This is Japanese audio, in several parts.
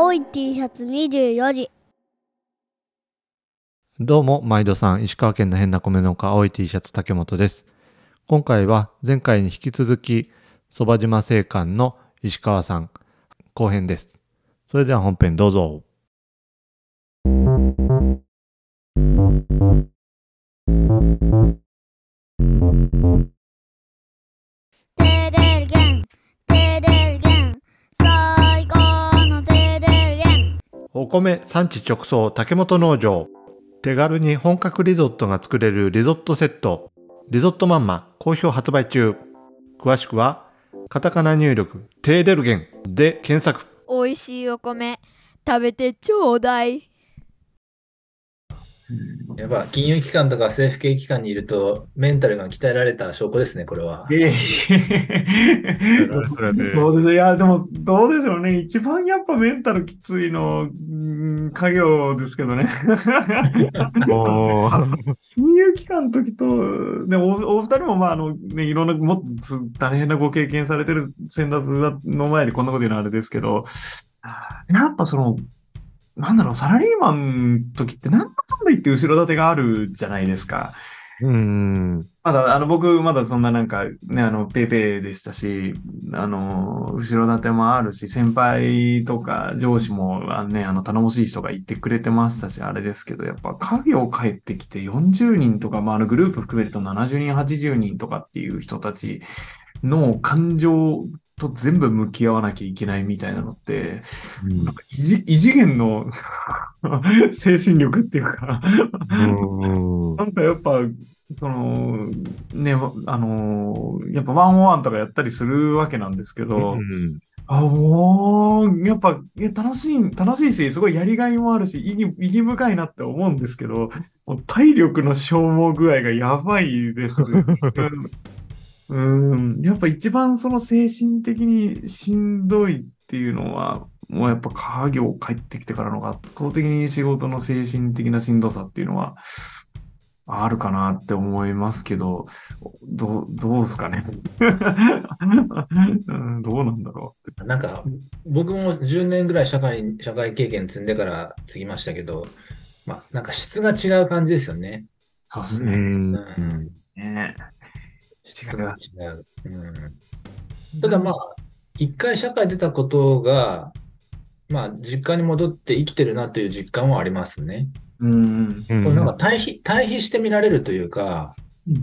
青い T シャツ24時。 どうも、毎度さん、石川県の変な米農家、青い T シャツ竹本です。今回は前回に引き続き、そば島製菓の石川さん、後編です。それでは本編どうぞ。 テーデルゲン、テーデルゲン、最高のテーデルゲン。 お米産地直送竹本農場。手軽に本格リゾットが作れるリゾットセット。リゾットマンマ好評発売中。詳しくはカタカナ入力テーデルゲンで検索。 おいしいお米食べてちょうだい。 やっぱ金融機関とか政府系機関にいるとメンタルが鍛えられた証拠ですね、これは。 そうですね。いや、でも、どうでしょうね。一番やっぱメンタルきついの、家業ですけどね。金融機関の時と、ね、お二人も、ね、いろんな、もっと大変なご経験されてる先達の前でこんなこと言うのはあれですけど、やっぱサラリーマンの時ってなんだかんだ言って後ろ盾があるじゃないですか。僕、まだそんなペイペイでしたし、後ろ盾もあるし、先輩とか上司も、頼もしい人がいてくれてましたし、あれですけど、やっぱ家業帰ってきて40人とか、グループ含めると70人、80人とかっていう人たちの感情と全部向き合わなきゃいけないみたいなのって、異次元の精神力っていうかやっぱ、やっぱワンオンワンとかやったりするわけなんですけど、もう、やっぱ、楽しいし、すごいやりがいもあるし、意義深いなって思うんですけど、もう体力の消耗具合がやばいです。やっぱ一番その精神的にしんどいっていうのは、もうやっぱ家業帰ってきてからの圧倒的に仕事の精神的なしんどさっていうのは、あるかなって思いますけど、どうですかね。どうなんだろう。 なんか、僕も10年ぐらい社会経験積んでから継ぎましたけど、なんか質が違う感じですよね。 そうですね。 質が違う。ただ一回社会出たことが、実家に戻って生きてるなという実感はありますね。なんか対比して見られるというか、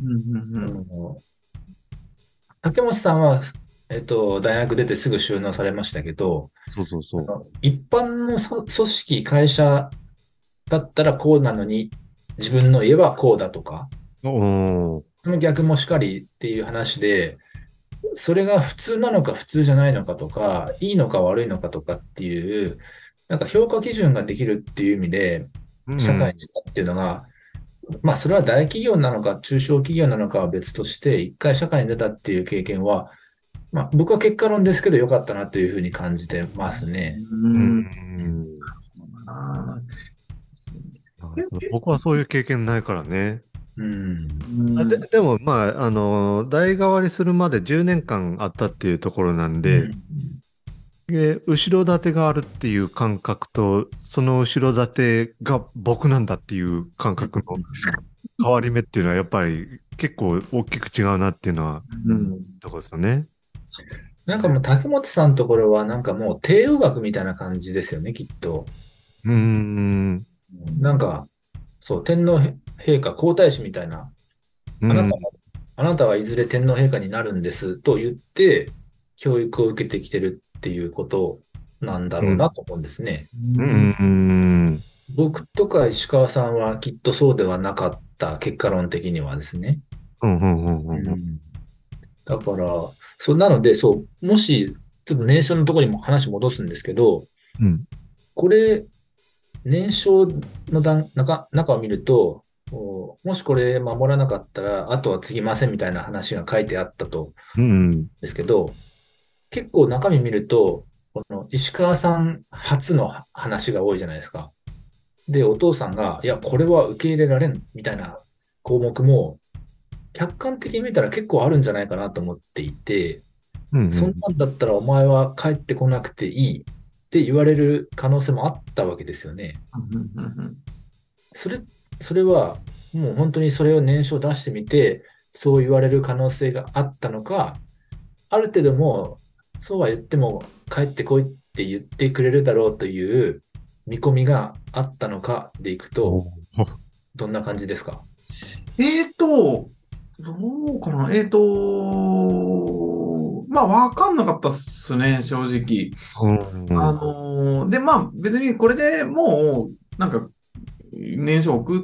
竹本さんは、大学出てすぐ就農されましたけど、一般の組織、会社だったらこうなのに、自分の家はこうだとか、その逆もしかりっていう話で、それが普通なのか普通じゃないのかとか、いいのか悪いのかとかっていう、なんか評価基準ができるっていう意味で、社会に出たっていうのが、それは大企業なのか中小企業なのかは別として、一回社会に出たっていう経験は、僕は結果論ですけど良かったなというふうに感じてますね。 僕はそういう経験ないからね。でも代替わりするまで10年間あったっていうところなんで、後ろ盾があるっていう感覚と、その後ろ盾が僕なんだっていう感覚の変わり目っていうのはやっぱり結構大きく違うなっていうのは、ところですよね。 なんかもう竹本さんのところはなんかもう帝王学みたいな感じですよね、きっと。なんか、そう、天皇陛下皇太子みたいな、あなたはいずれ天皇陛下になるんですと言って、教育を受けてきてるっていうことなんだろうなと思うんですね。僕とか石川さんはきっとそうではなかった、結果論的にはですね。だから、なので、もし、ちょっと年少のところにも話戻すんですけど、これ、年少の中を見ると、もしこれ守らなかったら、あとは継ぎませんみたいな話が書いてあったと、ですけど、結構中身見ると、この石川さん初の話が多いじゃないですか。で、お父さんが、いや、これは受け入れられんみたいな項目も、客観的に見たら結構あるんじゃないかなと思っていて、そんなんだったらお前は帰ってこなくていいっって言われる可能性もあったわけですよね。それは、もう本当にそれを念書を出してみて、そう言われる可能性があったのか、ある程度もう、そうは言っても帰ってこいって言ってくれるだろうという見込みがあったのかでいくと、どんな感じですか？ どうかな。まあ、わかんなかったっすね、正直。で、まあ、別にこれでもう、なんか、念書送って、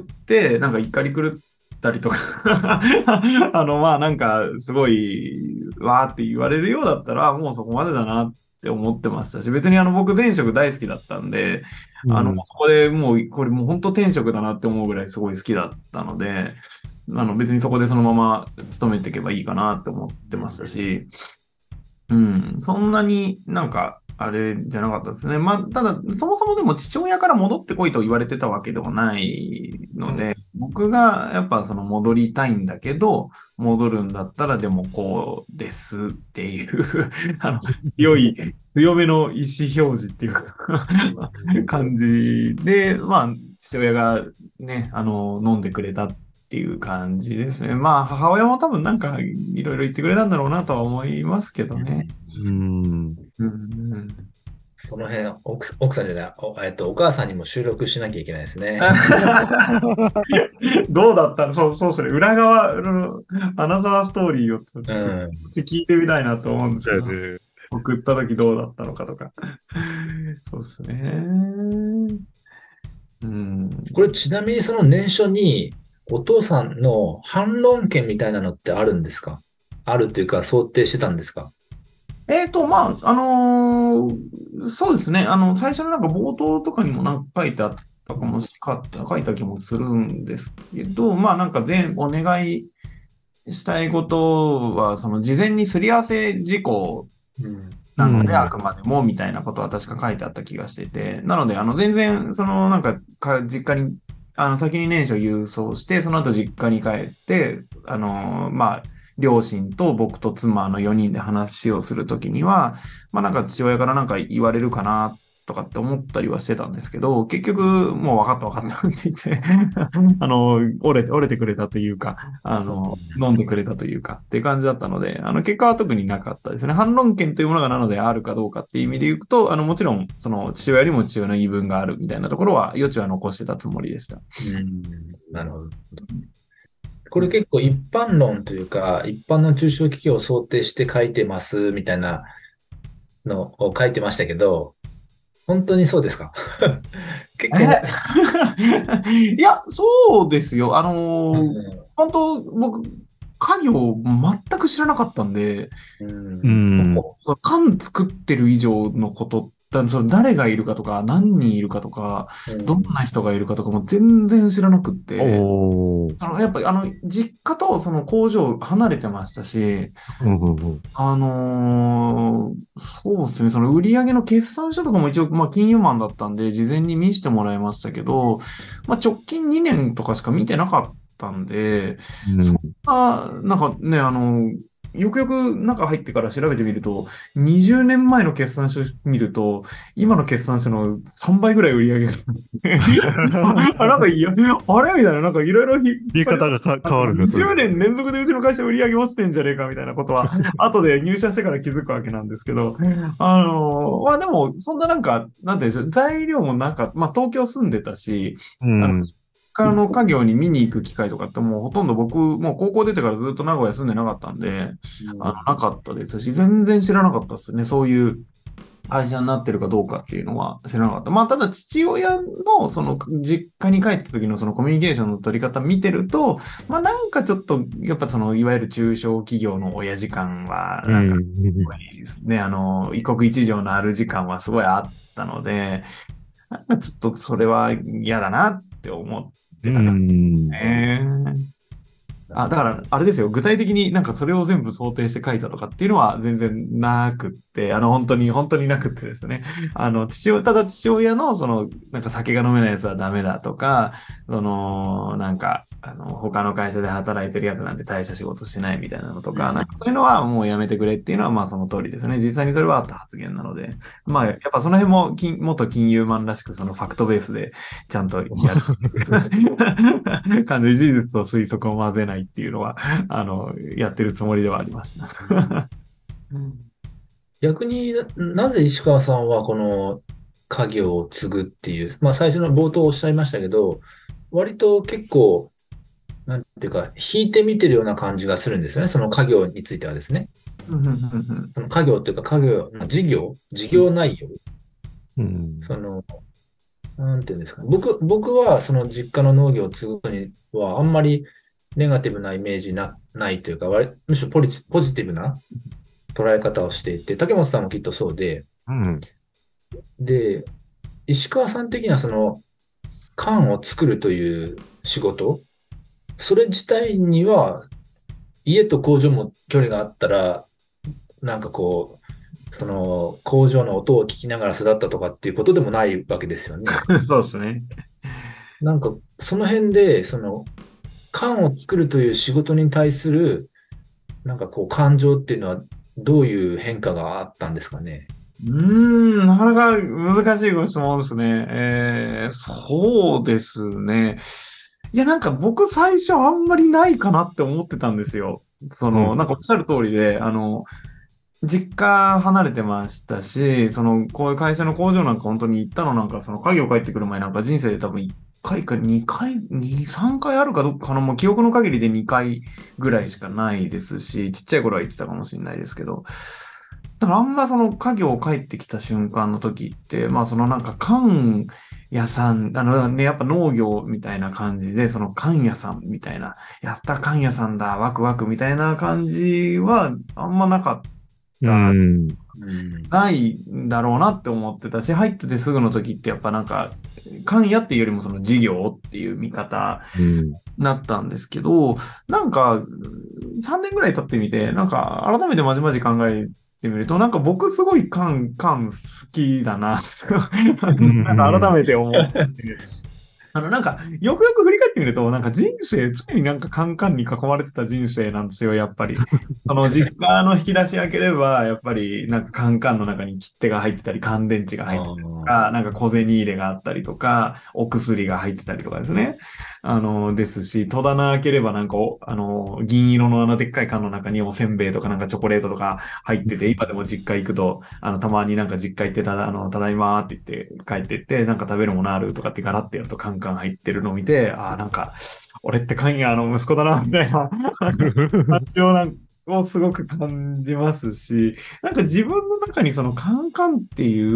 なんか怒り狂ったりとかまあ、なんか、すごい、わーって言われるようだったら、もうそこまでだなって思ってましたし、別に僕前職大好きだったんで、そこでもう、これもう本当転職だなって思うぐらいすごい好きだったので、別にそこでそのまま勤めていけばいいかなって思ってましたし、そんなになんか、あれじゃなかったですね。まあ、ただ、そもそもでも父親から戻ってこいと言われてたわけではないので、僕がやっぱその戻りたいんだけど、戻るんだったらでもこうですっていう強めの意思表示っていうか感じで、まあ、父親がね、飲んでくれたっていう感じですね。まあ、母親も多分なんかいろいろ言ってくれたんだろうなとは思いますけどね。 その辺、奥さんじゃない、お母さんにも収録しなきゃいけないですね。 どうだったの？そうですね。裏側のアナザーストーリーをちょっと聞いてみたいなと思うんですけど、送った時どうだったのかとか。そうですね。 これちなみにその念書にお父さんの反論権みたいなのってあるんですか？あるというか想定してたんですか？ まあ、そうですね。最初のなんか冒頭とかにもなんか書いてあったかも書いた気もするんですけど、まあなんかお願いしたいことは、その事前にすり合わせ事項なので、あくまでもみたいなことは確か書いてあった気がしてて、なので、全然、そのなんか、実家に、先に念書郵送して、その後実家に帰って、まあ、両親と僕と妻の4人で話をするときには、まあなんか父親からなんか言われるかなとかって思ったりはしてたんですけど、結局もう分かったって言って折れてくれたというか、飲んでくれたというかっていう感じだったので、結果は特になかったですね。反論権というものがなのであるかどうかっていう意味で言うと、もちろんその父親よりも父親の言い分があるみたいなところは余地は残してたつもりでした。 なるほど。これ結構一般論というか、一般の中小企業を想定して書いてますみたいなのを書いてましたけど、本当にそうですか？結構いや、そうですよ。本当、僕、家業全く知らなかったんで、缶作ってる以上のこと誰がいるかとか、何人いるかとか、どんな人がいるかとかも全然知らなくって、やっぱり実家とその工場離れてましたし、そうですね、その売上の決算書とかも一応、まあ、金融マンだったんで、事前に見せてもらいましたけど、まあ、直近2年とかしか見てなかったんで、そんな、なんかね、よくよく中入ってから調べてみると、20年前の決算書見ると、今の決算書の3倍ぐらい売り上げが。なんかいや、あれみたいな、なんかいろいろ言い方が変わるんですよ。 20年連続でうちの会社売り上げ落ちてんじゃねえかみたいなことは、後で入社してから気づくわけなんですけど、まあでも、そんななんか、なんていうんでしょう、材料もなんか、まあ東京住んでたし、家業に見に行く機会とかってもうほとんど僕、もう高校出てからずっと名古屋住んでなかったんで、なかったですし、全然知らなかったですね。そういう会社になってるかどうかっていうのは知らなかった。まあ、ただ父親のその実家に帰った時のそのコミュニケーションの取り方見てると、まあなんかちょっと、やっぱそのいわゆる中小企業の親父感は、なんかすごいですね、異国一条のある時間はすごいあったので、なんかちょっとそれは嫌だなって思って、だから、あれですよ。具体的になんかそれを全部想定して書いたとかっていうのは全然なくって、本当になくってですね。ただ父親のその、なんか酒が飲めないやつはダメだとか、なんか、 他の会社で働いてるやつなんて大した仕事してないみたいなのとか、なんかそういうのはもうやめてくれっていうのは、まあその通りですね。実際にそれはあった発言なので、まあやっぱその辺も元金融マンらしく、そのファクトベースでちゃんとやる感じで事実と推測を混ぜないっていうのは、やってるつもりではあります。 逆になぜ石川さんはこの家業を継ぐっていう、まあ最初の冒頭おっしゃいましたけど、割と結構、なんていうか、引いて見てるような感じがするんですよね。その家業についてはですね。その家業っていうか、事業内容。その、なんていうんですか。僕はその実家の農業を継ぐにはあんまりネガティブなイメージないというか、むしろポジティブな捉え方をしていて、竹本さんもきっとそうで、で、石川さん的にはその缶を作るという仕事、それ自体には家と工場も距離があったら、なんかこう、その工場の音を聞きながら育ったとかっていうことでもないわけですよね。 そうですね。 なんかその辺で、その缶を作るという仕事に対する、なんかこう感情っていうのはどういう変化があったんですかね。 なかなか難しいご質問ですね。そうですね。いや、なんか僕最初あんまりないかなって思ってたんですよ。なんかおっしゃる通りで、実家離れてましたし、こういう会社の工場なんか本当に行ったのなんか、家業帰ってくる前なんか人生で多分1回か2回、3回あるかどうかもう記憶の限りで2回ぐらいしかないですし、ちっちゃい頃は行ってたかもしれないですけど、だからあんま家業帰ってきた瞬間の時って、まあなんか缶屋さん、やっぱ農業みたいな感じで、缶屋さんみたいな、やった缶屋さんだ、ワクワクみたいな感じはあんまなかった。ないんだろうなって思ってたし、入っててすぐの時ってやっぱなんか、缶屋っていうよりも事業っていう見方になったんですけど、なんか、3年ぐらい経ってみて、なんか改めてまじまじ考えてみると、なんか僕すごい缶好きだな。なんか改めて思って。なんか、よくよく振り返ってみると、なんか人生、常になんかカンカンに囲まれてた人生なんですよ、やっぱり。実家の引き出し開ければ、やっぱりなんかカンカンの中に切手が入ってたり、乾電池が入ってたりとか、なんか小銭入れがあったりとか、お薬が入ってたりとかですね。ですし、戸棚開ければなんか、銀色のでっかい缶の中におせんべいとかなんかチョコレートとか入ってて、今でも実家行くと、たまになんか実家行ってただいまーって言って帰ってって、なんか食べるものあるとかってガラッてやるとカンカン入ってるのを見て、なんか、俺って缶屋の息子だな、みたいな感じをすごく感じますし、なんか自分の中にカンカンっていう、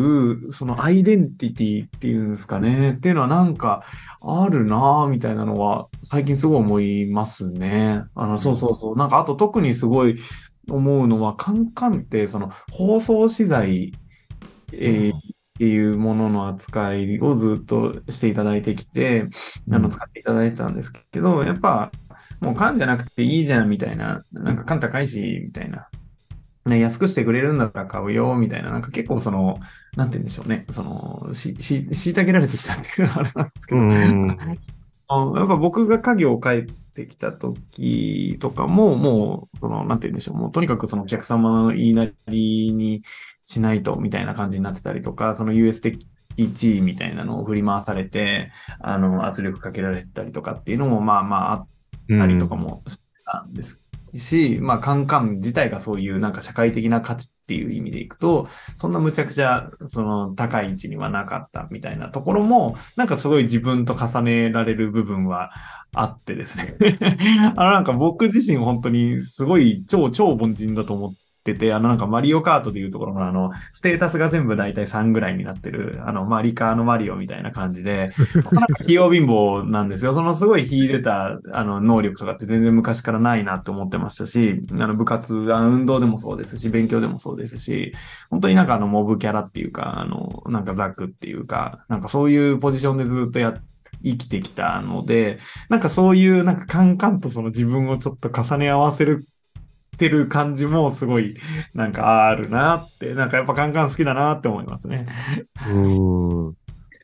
アイデンティティっていうんですかね、っていうのはなんかあるなぁ、みたいなのは最近すごい思いますね。そう。なんかあと特にすごい思うのは、カンカンって包装資材、っていうものの扱いをずっとしていただいてきて、使っていただいてたんですけど、やっぱ、もう缶じゃなくていいじゃんみたいな、なんか缶高いし、みたいな。ね、安くしてくれるんだったら買うよ、みたいな。なんか結構なんて言うんでしょうね。虐げられてきたっていうのはあれなんですけど。やっぱ僕が家業を帰ってきた時とかも、もう、なんて言うんでしょう。もうとにかくお客様の言いなりにしないと、みたいな感じになってたりとか、US 的地位みたいなのを振り回されて、圧力かけられたりとかっていうのも、まああったりとかもしてたんですし、まあ、カンカン自体がそういうなんか社会的な価値っていう意味でいくと、そんなむちゃくちゃ高い位置にはなかったみたいなところも、なんかすごい自分と重ねられる部分はあってですね。なんか僕自身本当にすごい超凡人だと思ってて、なんかマリオカートでいうところのステータスが全部だいたい3ぐらいになってる、マリカーのマリオみたいな感じで、なんか器用貧乏なんですよ。すごい秀でた、能力とかって全然昔からないなって思ってましたし、部活、運動でもそうですし、勉強でもそうですし、本当になんかモブキャラっていうか、なんかザクっていうか、なんかそういうポジションでずっと生きてきたので、なんかそういうなんかカンカンと自分をちょっと重ね合わせてる感じもすごいなんかあるなって、なんかやっぱカンカン好きだなって思いますね。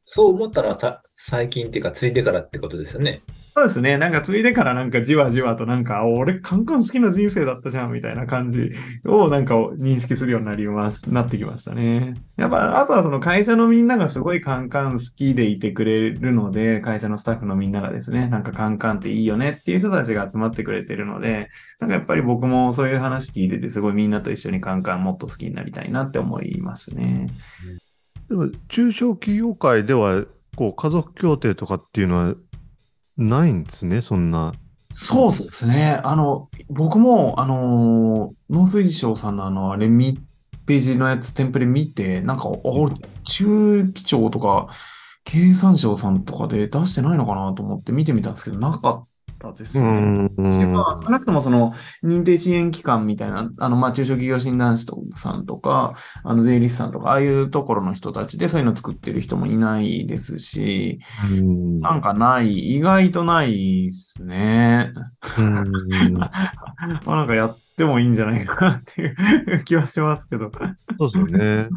そう思ったら最近っていうか、ついてからってことですよね。 そうですね。なんかついでからなんかじわじわとなんか、俺カンカン好きな人生だったじゃんみたいな感じをなんか認識するようになってきましたね。やっぱ、あとはその会社のみんながすごいカンカン好きでいてくれるので、会社のスタッフのみんながですね、なんかカンカンっていいよねっていう人たちが集まってくれてるので、なんかやっぱり僕もそういう話聞いててすごいみんなと一緒にカンカンもっと好きになりたいなって思いますね。 でも、中小企業界では、こう、家族協定とかっていうのはないんですね、そんな。 そうですね。僕も、農水省さんのあれ、ページのやつ、テンプレ見て、なんか、俺、中期庁とか、経産省さんとかで出してないのかなと思って見てみたんですけど、なかったですね。まあ、少なくともその、認定支援機関みたいな、まあ、中小企業診断士さんとか、税理士さんとか、ああいうところの人たちでそういうの作ってる人もいないですし、なんか意外とないですね。まあなんかやってもいいんじゃないかなっていう気はしますけど。 そうですよね。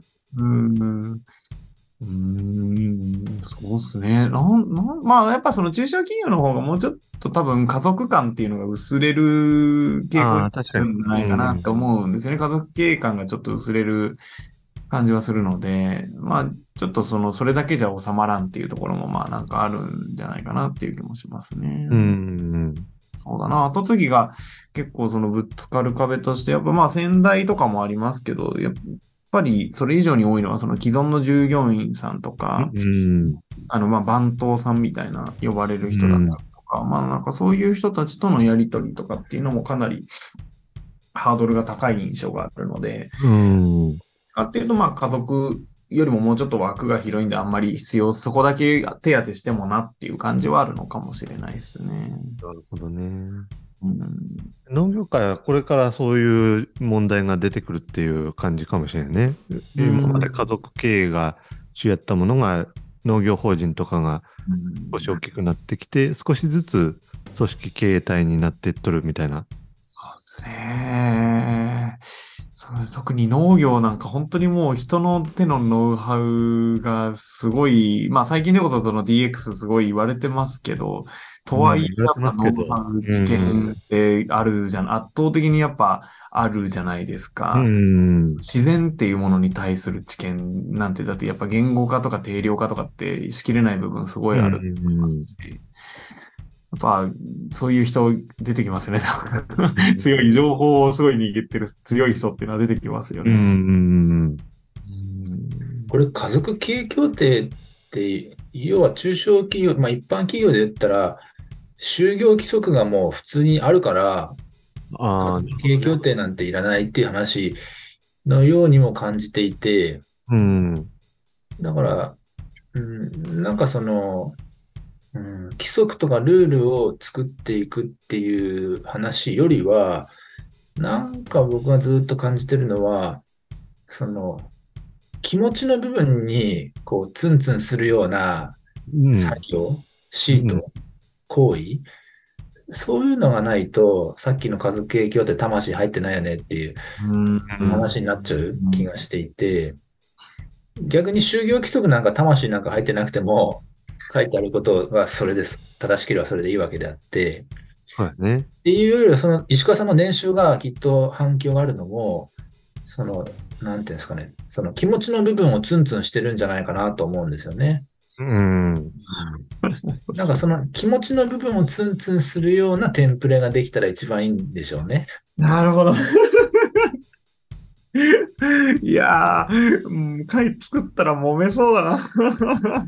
そうですね。まあやっぱその中小企業の方がもうちょっと多分家族感っていうのが薄れる傾向にあるんじゃないかなって思うんですよね。家族経営感がちょっと薄れる感じはするので、まあ、ちょっとそれだけじゃ収まらんっていうところも、まあ、なんかあるんじゃないかなっていう気もしますね。そうだな。後継ぎが結構ぶつかる壁として、やっぱまあ、先代とかもありますけど、やっぱりそれ以上に多いのは、その既存の従業員さんとか、まあ、番頭さんみたいな呼ばれる人だったりとか、まあ、なんかそういう人たちとのやりとりとかっていうのもかなりハードルが高い印象があるので、かっていうと、まあ家族よりももうちょっと枠が広いんであんまりそこだけ手当てしてもなっていう感じはあるのかもしれないですね。 なるほどね。農業界はこれからそういう問題が出てくるっていう感じかもしれないね。今まで家族経営が主やったものが農業法人とかが少し大きくなってきて、少しずつ組織経営体になっていっとるみたいな。 そうですね。特に農業なんか本当にもう人の手のノウハウがすごい、まあ最近でこそその DX すごい言われてますけど、とはいえやっぱノウハウ知見ってあるじゃん、圧倒的にやっぱあるじゃないですか。自然っていうものに対する知見なんて、だってやっぱ言語化とか定量化とかってしきれない部分すごいあると思いますし。やっぱ、そういう人出てきますよね。強い情報をすごい握ってる強い人っていうのは出てきますよね。 これ、家族経営協定って、要は中小企業、まあ一般企業で言ったら、就業規則がもう普通にあるから、家族経営協定なんていらないっていう話のようにも感じていて、だから、なんか規則とかルールを作っていくっていう話よりは、なんか僕がずっと感じてるのは、気持ちの部分にこうツンツンするような作業、シート、行為、そういうのがないと、さっきの家族経営協定魂入ってないよねっていう話になっちゃう気がしていて、逆に就業規則なんか魂なんか入ってなくても、書いてあることがそれです。正しければそれでいいわけであって。 そうやね。 っていうよりは、石川さんの年収がきっと反響があるのも、なんていうんですかね、気持ちの部分をツンツンしてるんじゃないかなと思うんですよね。なんか気持ちの部分をツンツンするようなテンプレができたら一番いいんでしょうね。 なるほど。いやー、回作ったら揉めそうだな。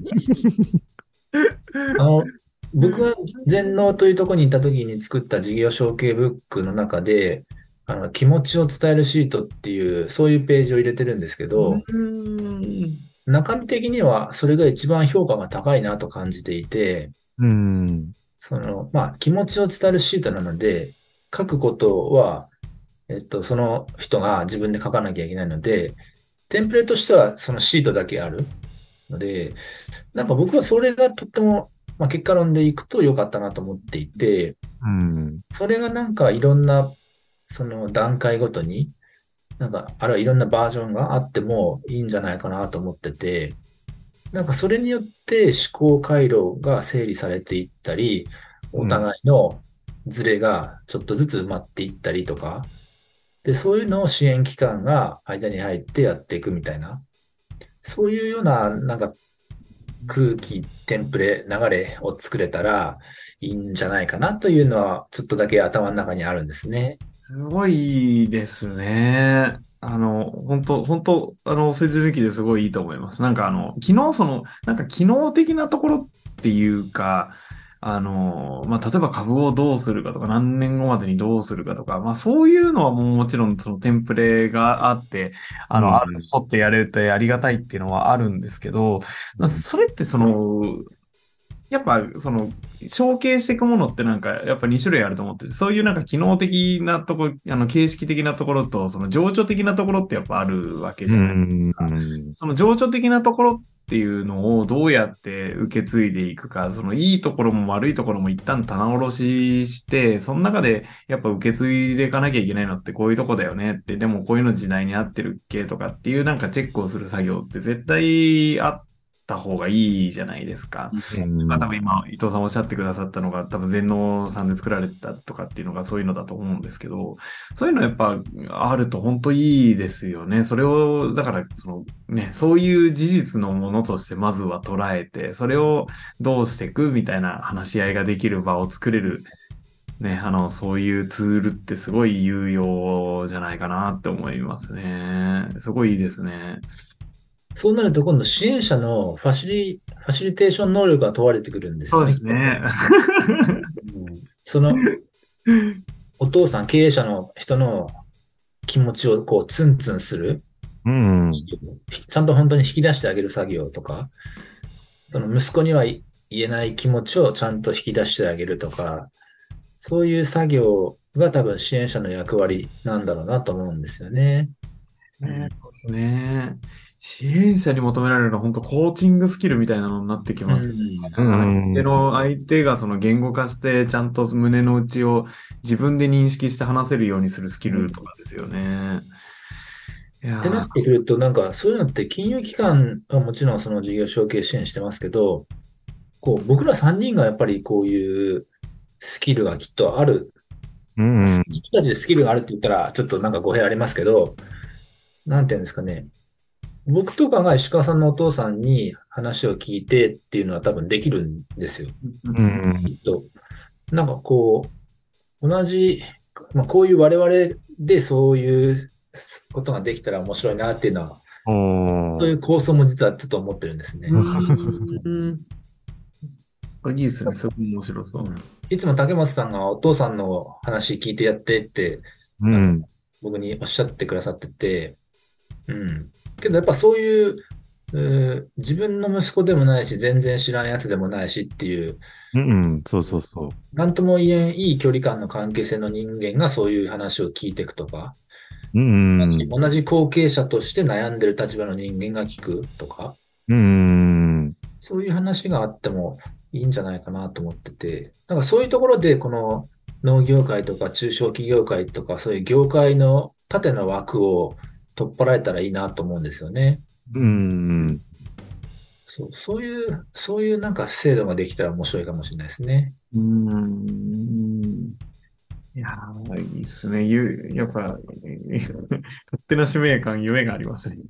僕が全農というところにいた時に作った事業承継ブックの中で、気持ちを伝えるシートっていう、そういうページを入れてるんですけど、中身的にはそれが一番評価が高いなと感じていて、まあ、気持ちを伝えるシートなので、書くことは、その人が自分で書かなきゃいけないので、テンプレとしてはそのシートだけあるので、なんか僕はそれがとっても、まあ、結果論でいくと良かったなと思っていて、それがなんかいろんな段階ごとに、なんかあるいはいろんなバージョンがあってもいいんじゃないかなと思ってて、 なんかそれによって思考回路が整理されていったり、お互いのズレがちょっとずつ埋まっていったりとか、で、そういうのを支援機関が間に入ってやっていくみたいな、そういうような、なんか空気、テンプレ、流れを作れたらいいんじゃないかなというのは、ちょっとだけ頭の中にあるんですね。 すごいですね。本当お世辞抜きですごいいいと思います。なんかなんか機能的なところっていうか、例えば株をどうするかとか、何年後までにどうするかとか、そういうのはもちろんそのテンプレがあって、沿ってやれてありがたいっていうのはあるんですけど、それってやっぱ承継していくものってなんか、やっぱ2種類あると思ってて、そういうなんか機能的なところ、形式的なところと、その情緒的なところってやっぱあるわけじゃないですか。その情緒的なところっていうのをどうやって受け継いでいくか、そのいいところも悪いところも一旦棚卸しして、その中でやっぱ受け継いでいかなきゃいけないのってこういうとこだよねって、でもこういうの時代に合ってるっけとかっていうなんかチェックをする作業って絶対あった方がいいじゃないですか。多分今、伊藤さんおっしゃってくださったのが、多分全農さんで作られたとかっていうのがそういうのだと思うんですけど、そういうのやっぱあると本当いいですよね。それを、だからそういう事実のものとしてまずは捉えて、それをどうしていくみたいな話し合いができる場を作れる、そういうツールってすごい有用じゃないかなって思いますね。すごいいいですね。 そうなると今度支援者のファシリテーション能力が問われてくるんですよね。 そうですね。 そのお父さん、経営者の人の気持ちをこうツンツンする、ちゃんと本当に引き出してあげる作業とか、その息子には言えない気持ちをちゃんと引き出してあげるとか、そういう作業が多分支援者の役割なんだろうなと思うんですよね。 そうですね。支援者に求められるのは本当コーチングスキルみたいなのになってきます。相手がその言語化してちゃんと胸の内を自分で認識して話せるようにするスキルとかですよね。 ってなってくると、なんかそういうのって金融機関はもちろんその事業承継支援してますけど、こう僕ら3人がやっぱりこういうスキルがきっとある。自分たちでスキルがあるって言ったらちょっとなんか語弊ありますけど、なんていうんですかね。僕とかが石川さんのお父さんに話を聞いてっていうのは多分できるんですよ。きっと。なんかこう、同じ、こういう我々でそういうことができたら面白いなっていうのは、そういう構想も実はちょっと思ってるんですね。 いいですね。すごい面白そう。 いつも竹松さんがお父さんの話聞いてやってって、僕におっしゃってくださってて、けどやっぱそういう、自分の息子でもないし、全然知らんやつでもないしっていう、 そうそうそう。 なんとも言えんいい距離感の関係性の人間がそういう話を聞いていくとか、同じ後継者として悩んでる立場の人間が聞くとか、そういう話があってもいいんじゃないかなと思ってて、なんかそういうところでこの農業界とか中小企業界とかそういう業界の縦の枠を取っ払えたらいいなと思うんですよね。そういうなんか制度ができたら面白いかもしれないですね。 いやー、いいっすね。やっぱ、勝手な使命感、夢がありますね。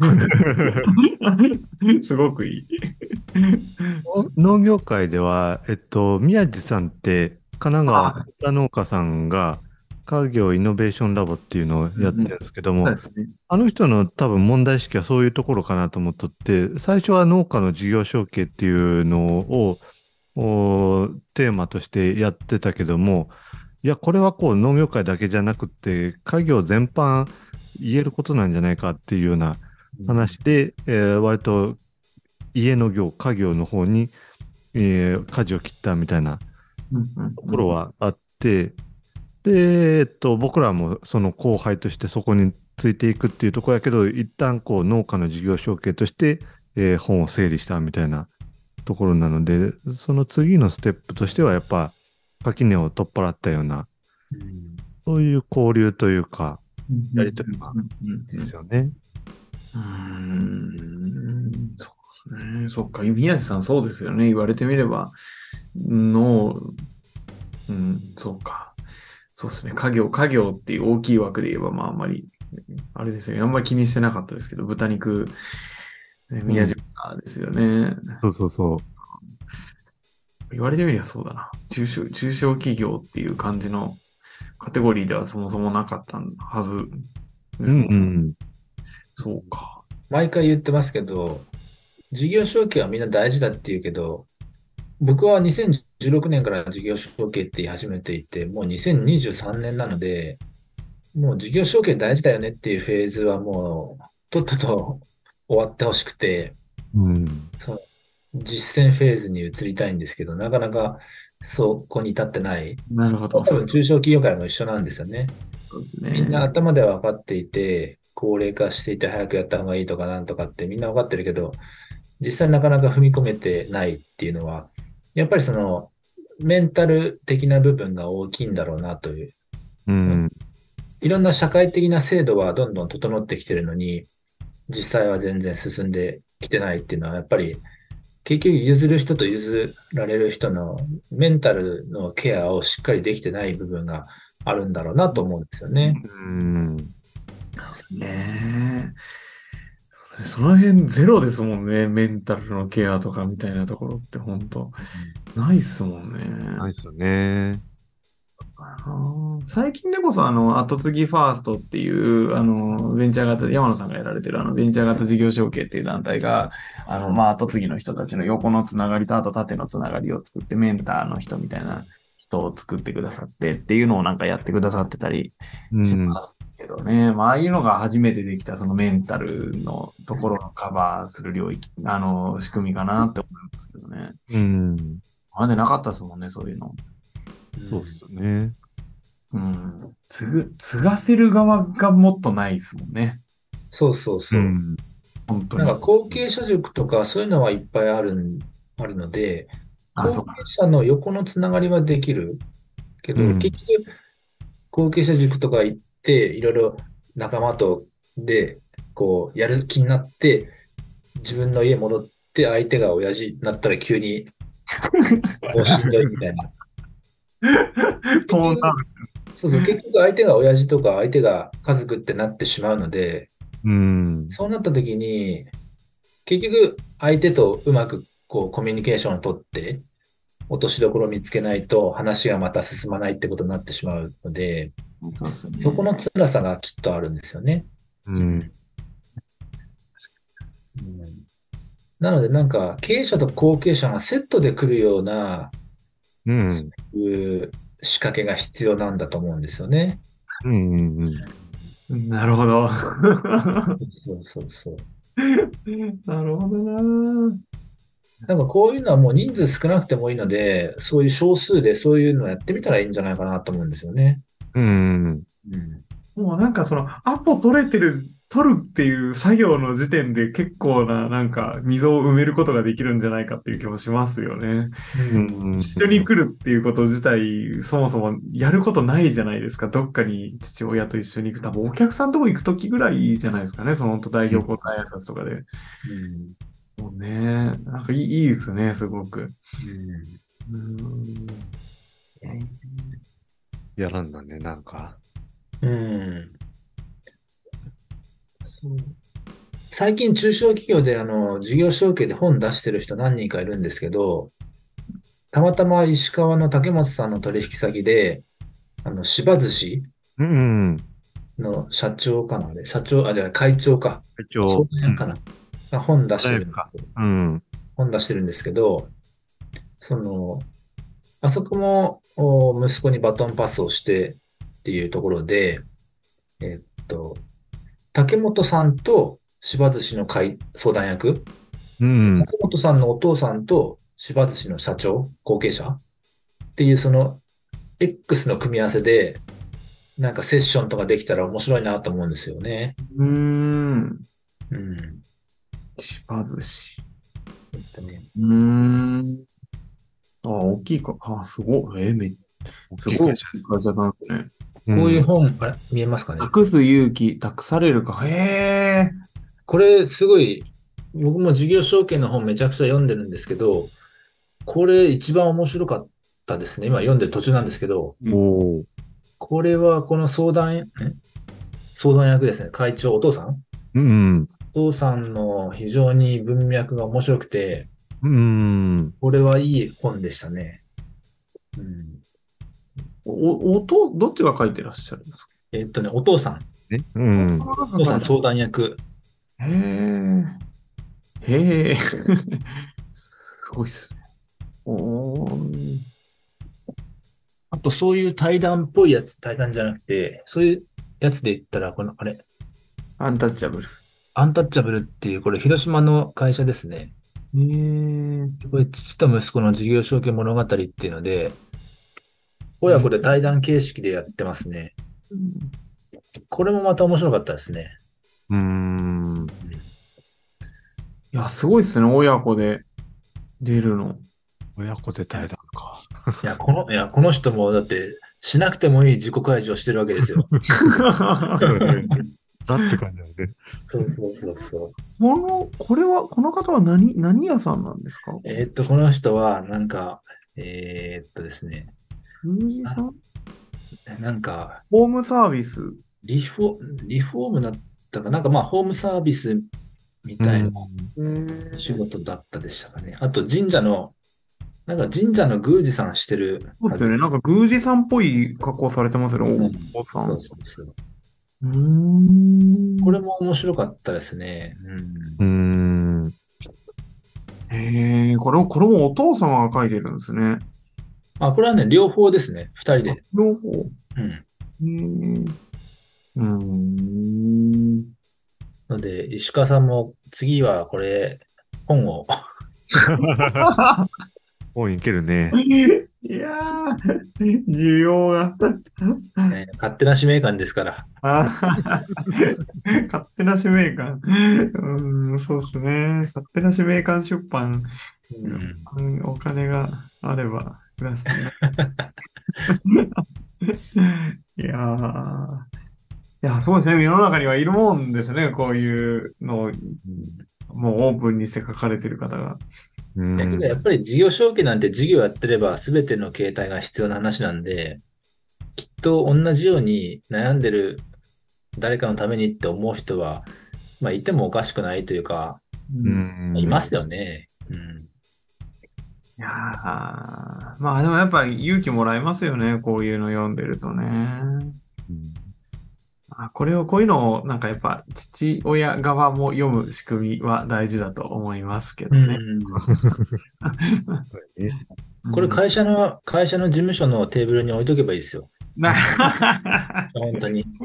すごくいい。 農業界では、宮地さんって神奈川の北農家さんが家業イノベーションラボっていうのをやってるんですけども、あの人の多分問題意識はそういうところかなと思っとって、最初は農家の事業承継っていうのをテーマとしてやってたけども、いや、これはこう農業界だけじゃなくて、家業全般言えることなんじゃないかっていうような話で、割と家の家業の方に、舵を切ったみたいなところはあって、で、僕らもその後輩としてそこについていくっていうところやけど、一旦こう農家の事業承継として、本を整理したみたいなところなので、その次のステップとしてはやっぱ垣根を取っ払ったような、そういう交流というか、やりとりがですよね。 そうですそっか、宮地さんそうですよね。言われてみれば、の、そうか。そうですね。家業っていう大きい枠で言えば、まああんまり、あれですよね。あんまり気にしてなかったですけど、豚肉、宮島ですよね。 そうそうそう。 言われてみればそうだな。中小企業っていう感じのカテゴリーではそもそもなかったはずですもん。そうか。 毎回言ってますけど、事業承継はみんな大事だって言うけど、僕は2016年から事業承継って言い始めていて、もう2023年なので、もう事業承継大事だよねっていうフェーズはもう、とっとと終わってほしくて、その実践フェーズに移りたいんですけど、なかなかそこに至ってない。 なるほど。 多分中小企業界も一緒なんですよね。 そうですね。 みんな頭では分かっていて、高齢化していて早くやった方がいいとかなんとかってみんな分かってるけど、実際なかなか踏み込めてないっていうのは、やっぱりそのメンタル的な部分が大きいんだろうなという。いろんな社会的な制度はどんどん整ってきてるのに、実際は全然進んできてないっていうのは、やっぱり結局譲る人と譲られる人のメンタルのケアをしっかりできてない部分があるんだろうなと思うんですよね。 ですね。その辺ゼロですもんね。メンタルのケアとかみたいなところって本当ないっすもんね。 ないっすよね。 最近でこそ後継ぎファーストっていう、ベンチャー型、山野さんがやられてるベンチャー型事業承継っていう団体が、後継ぎの人たちの横のつながりと、あと縦のつながりを作って、メンターの人みたいな人を作ってくださってっていうのをなんかやってくださってたりしますけどね。ああいうのが初めてできたそのメンタルのところをカバーする領域、仕組みかなって思いますけどね。までなかったですもんね、そういうの。 そうですよね。 継がせる側がもっとないですもんね。 そうそうそう。 本当に。 なんか後継者塾とかそういうのはいっぱいあるので、後継者の横のつながりはできるけど、結局後継者塾とか行って、いろいろ仲間とで、こう、やる気になって、自分の家戻って相手が親父になったら急に、もうしんどいみたいな。そうそう、結局相手が親父とか相手が家族ってなってしまうので、そうなった時に、結局相手とうまくこうコミュニケーションをとって、落としどころを見つけないと話がまた進まないってことになってしまうので、そこの辛さがきっとあるんですよね。なのでなんか経営者と後継者がセットで来るような、そういう仕掛けが必要なんだと思うんですよね。 なるほど。 そうそうそう。 なるほどな。 なんかこういうのはもう人数少なくてもいいので、そういう少数でそういうのをやってみたらいいんじゃないかなと思うんですよね。 もうなんかそのアポ取るっていう作業の時点で結構ななんか溝を埋めることができるんじゃないかっていう気もしますよね。一緒に来るっていうこと自体そもそもやることないじゃないですか。どっかに父親と一緒に行く。多分お客さんとこ行くときぐらいじゃないですかね。その代表交代挨拶とかで。そうね。なんかいいですね、すごく。 やらんだね、なんか。 最近中小企業で事業承継で本出してる人何人かいるんですけど、たまたま石川の竹本さんの取引先で、芝寿司の社長かな、会長か。 会長。 かな。本出してる。本出してるんですけど、あそこも息子にバトンパスをしてっていうところで、竹本さんと芝寿司の相談役、竹本さんのお父さんと芝寿司の社長、後継者っていうその X の組み合わせで、なんかセッションとかできたら面白いなと思うんですよね。 芝寿司。大きいか。すごい。すごい会社さんですね。 こういう本、見えますかね。 託す勇気、託されるか。 これ、すごい僕も事業承継の本めちゃくちゃ読んでるんですけど、これ一番面白かったですね。今読んでる途中なんですけど、 おこれはこの相談役ですね。会長、お父さんうん。 お父さんの非常に文脈が面白くて、 うん。 これはいい本でしたね。うん、 どっちが書いてらっしゃるんですか？ お父さん。 うん。 お父さん相談役。 へえ。へえ。すごいっすね。 あと、そういう対談っぽいやつ、対談じゃなくて、そういうやつで言ったら、 アンタッチャブル。 アンタッチャブルっていう、これ、広島の会社ですね。 へえ。 これ、父と息子の事業承継物語っていうので、親子で対談形式でやってますね。これもまた面白かったですね。 いや、すごいっすね。親子で出るの。 親子で対談か。 この人も、だって、しなくてもいい自己開示をしてるわけですよ。 ザって感じだよね。 そう。 この方は何屋さんなんですか？ この人は、なんか、ですね、 宮司さん？ なんか、 ホームサービス。 リフォームだったかなんかまあ、ホームサービスみたいな仕事だったでしたかね。あと、神社の宮司さんしてるそうですよね。なんか宮司さんっぽい格好されてますよね、お父さん。 そう。 ここれも面白かったですね。 へえ、これもお父さんが書いてるんですね。 これはね、両方ですね。二人で。 両方。 ので、石川さんも次はこれ、本を。 本いけるね。 いやー、需要が。 勝手な使命感ですから。 勝手な使命感。そうですね。勝手な使命感出版。お金があれば出してね。いや、そうですね。世の中にはいるもんですね。こういうのを、もうオープンにして書かれてる方が。 やっぱり事業承継なんて事業やってれば全ての形態が必要な話なんで、きっと同じように悩んでる誰かのためにって思う人は、まあいてもおかしくないというか、いますよね。 いやー、まあでもやっぱり勇気もらえますよね。こういうの読んでるとね。こういうのをなんかやっぱ父親側も読む仕組みは大事だと思いますけどね。 これ会社の事務所のテーブルに置いとけばいいですよ。本当に。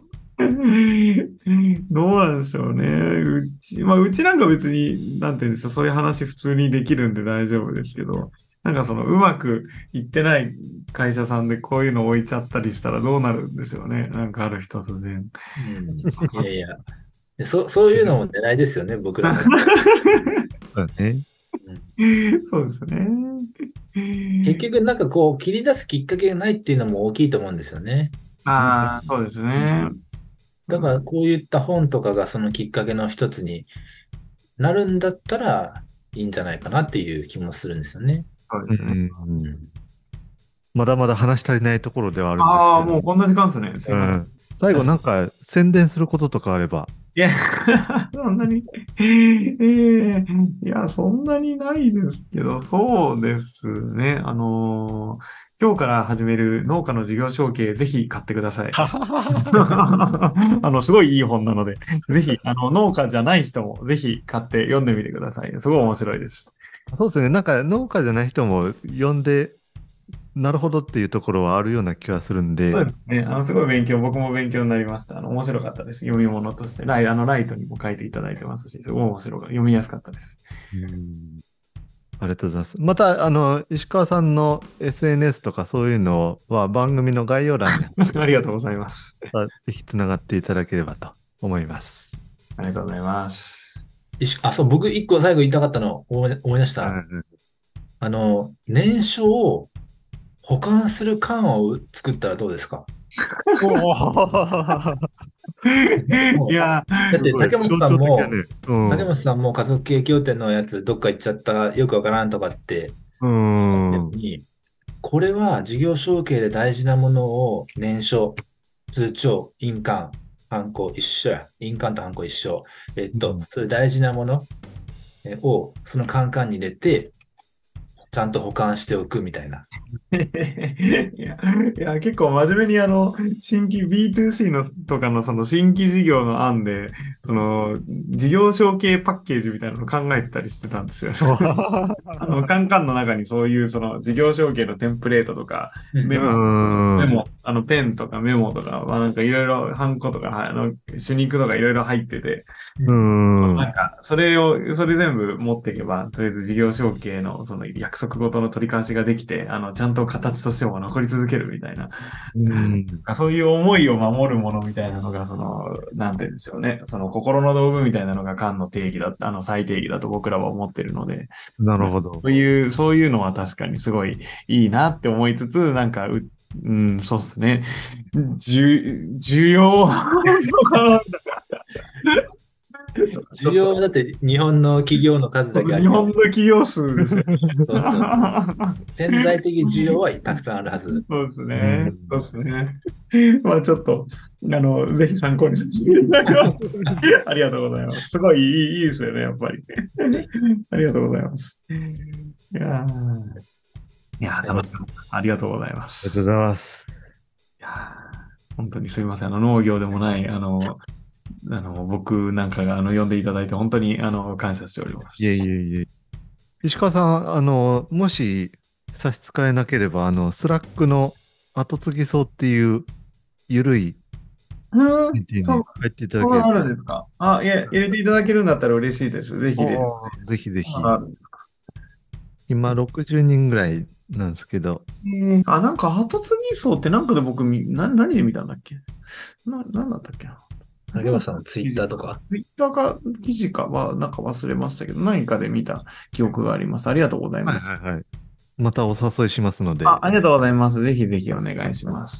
どうなんでしょうね。うちなんか別に、なんて言うんでしょう、そういう話普通にできるんで大丈夫ですけど、なんかうまくいってない会社さんでこういうの置いちゃったりしたらどうなるんでしょうね。なんかある日突然。 いやそういうのも狙いですよね、僕らの。 そうね。 そうですね。 結局なんかこう切り出すきっかけがないっていうのも大きいと思うんですよね。 そうですね。 だからこういった本とかがそのきっかけの一つになるんだったらいいんじゃないかなっていう気もするんですよね。 そうですね。 まだまだ話し足りないところではあるんですけど。 もうこんな時間ですね。すいません。 最後なんか宣伝することとかあれば。 いや、そんなに、いや、そんなにないですけど、そうですね。今日から始める農家の事業承継、ぜひ買ってください。すごいいい本なので、ぜひ、農家じゃない人もぜひ買って読んでみてください。すごい面白いです。 そうですね。なんか農家じゃない人も読んで、なるほどっていうところはあるような気がするんで。 そうですね。すごい僕も勉強になりました。面白かったです。読み物として。ライトにも書いていただいてますし、すごい面白かった。読みやすかったです。 ありがとうございます。また、石川さんの SNS とかそういうのは番組の概要欄にありがとうございます。 ぜひつながっていただければと思います。 ありがとうございます。 そう、僕一個最後言いたかったの思い出した。年書を保管する缶を作ったらどうですか？ いや、 だって竹本さんも、 ね竹本さんも家族系協定のやつどっか行っちゃったよくわからんとかってこれは事業承継で大事なものを念書、通帳、印鑑、ハンコ一緒や。印鑑とハンコ一緒。それ大事なものをそのカンカンに入れて、ちゃんと保管しておくみたいな。 いや、結構真面目に新規 B2C のとかのその新規事業の案で、その事業承継パッケージみたいなのを考えてたりしてたんですよ。カンカンの中にそういうその事業承継のテンプレートとか、メモ、ペンとかメモとか、なんかいろいろハンコとか、手肉とかいろいろ入ってて、なんか、それ全部持っていけば、とりあえず事業承継のその約束事の取り交わしができて、ちゃんと形としても残り続けるみたいな、そういう思いを守るものみたいなのが、なんて言うんでしょうね。その心の道具みたいなのが漢の定義だった、最定義だと僕らは思ってるので。 なるほど。 そういうのは確かにすごいいいなって思いつつ、なんか、そうっすね。需要需要はだって日本の企業の数だけあります。 日本の企業数ですよ。 潜在的需要はたくさんあるはず。 そうですね。そうですね。まあちょっと、ぜひ参考にさせていただきます。ありがとうございます。すごいいいですよね、やっぱり。ありがとうございます。いや楽しかった。ありがとうございます。 ありがとうございます。 いや本当にすいません。農業でもない、僕なんかが呼んでいただいて本当に感謝しております。 いえいえいえ。石川さん、もし差し支えなければ、スラックの後継ぎ層っていうゆるい入っていただければ。 あるんですか？いや、入れていただけるんだったら嬉しいです。ぜひ入れてほしい。 ぜひぜひ。 あるんですか？ 今60人ぐらいなんですけど。 なんか後継ぎ層ってなんかで僕何で見たんだっけ？何だったっけな？ 竹本さん、ツイッターとか？ ツイッターか記事かはなんか忘れましたけど、何かで見た記憶があります。ありがとうございます。 はい。またお誘いしますので。 ありがとうございます。ぜひぜひお願いします。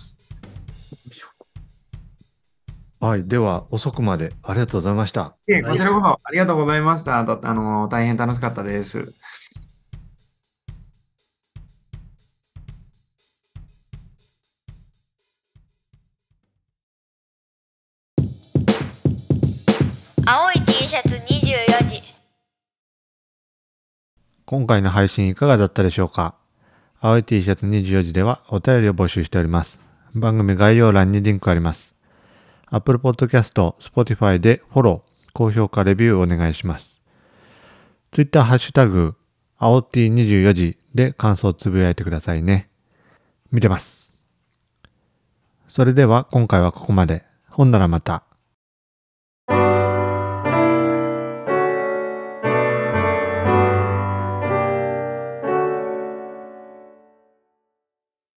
はい。では、遅くまでありがとうございました。 こちらこそありがとうございました。大変楽しかったです。 青い T シャツ24時。 今回の配信いかがだったでしょうか？青い T シャツ24時ではお便りを募集しております。番組概要欄にリンクあります。Apple Podcast、Spotify でフォロー、高評価、レビューお願いします。Twitter ハッシュタグ、青 T24 時で感想をつぶやいてくださいね。見てます。それでは今回はここまで。ほんならまた。